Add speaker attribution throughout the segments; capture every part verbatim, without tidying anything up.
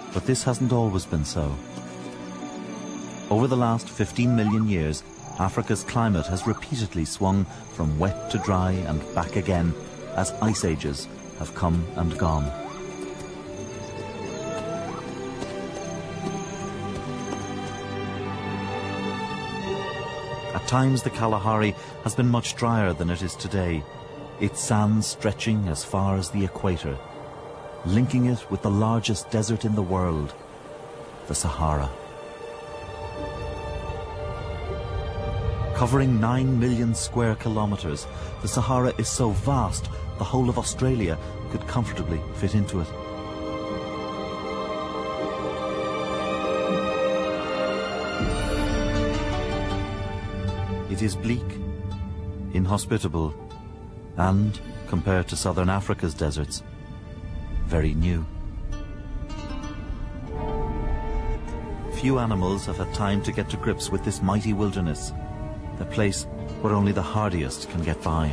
Speaker 1: But this hasn't always been so. Over the last fifteen million years, Africa's climate has repeatedly swung from wet to dry and back again as ice ages have come and gone. At times the Kalahari has been much drier than it is today, its sands stretching as far as the equator, linking it with the largest desert in the world, the Sahara. Covering nine million square kilometers, the Sahara is so vast the whole of Australia could comfortably fit into it. It is bleak, inhospitable, and, compared to southern Africa's deserts, very new. Few animals have had time to get to grips with this mighty wilderness, a place where only the hardiest can get by.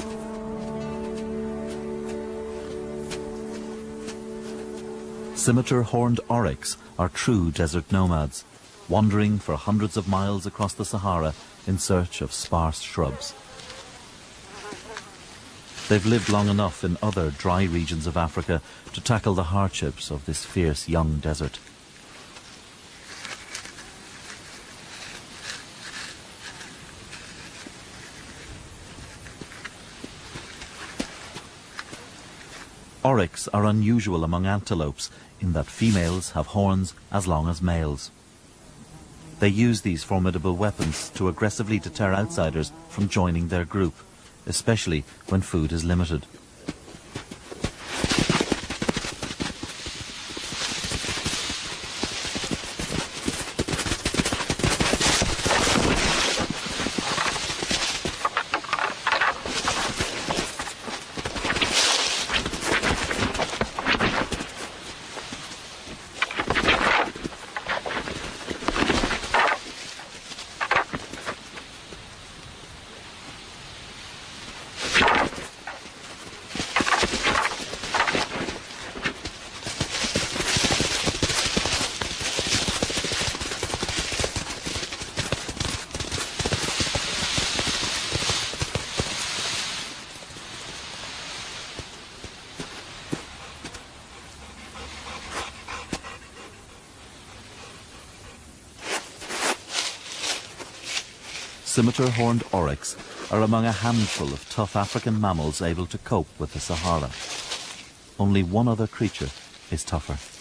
Speaker 1: Scimitar horned oryx are true desert nomads, wandering for hundreds of miles across the Sahara in search of sparse shrubs. They've lived long enough in other dry regions of Africa to tackle the hardships of this fierce young desert. Oryx are unusual among antelopes in that females have horns as long as males. They use these formidable weapons to aggressively deter outsiders from joining their group, especially when food is limited. Scimitar horned oryx are among a handful of tough African mammals able to cope with the Sahara. Only one other creature is tougher.